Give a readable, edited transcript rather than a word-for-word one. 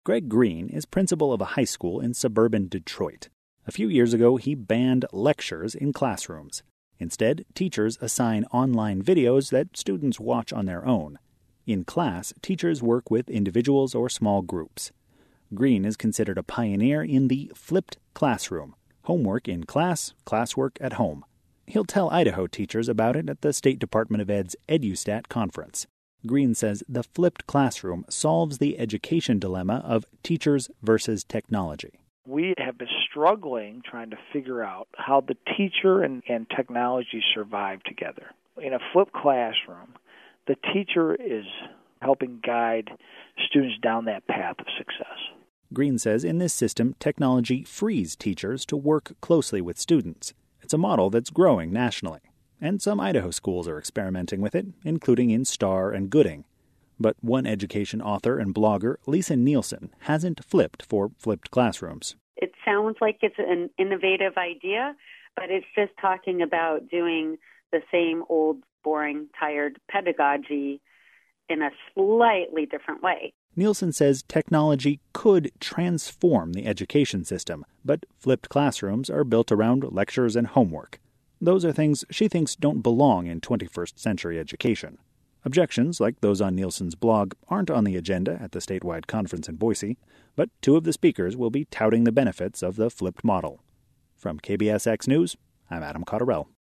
Greg Green is principal of a high school in suburban Detroit. A few years ago, he banned lectures in classrooms. Instead, teachers assign online videos that students watch on their own. In class, teachers work with individuals or small groups. Green is considered a pioneer in the flipped classroom, homework in class, classwork at home. He'll tell Idaho teachers about it at the State Department of Ed's EduStat conference. Green says the flipped classroom solves the education dilemma of teachers versus technology. We have been struggling trying to figure out how the teacher and technology survive together. In a flipped classroom, the teacher is helping guide students down that path of success. Green says in this system, technology frees teachers to work closely with students. It's a model that's growing nationally, and some Idaho schools are experimenting with it, including in Star and Gooding. But one education author and blogger, Lisa Nielsen, hasn't flipped for flipped classrooms. It sounds like it's an innovative idea, but it's just talking about doing the same old, boring, tired pedagogy in a slightly different way. Nielsen says technology could transform the education system, but flipped classrooms are built around lectures and homework. Those are things she thinks don't belong in 21st century education. Objections, like those on Nielsen's blog, aren't on the agenda at the statewide conference in Boise, but two of the speakers will be touting the benefits of the flipped model. From KBSX News, I'm Adam Cotterell.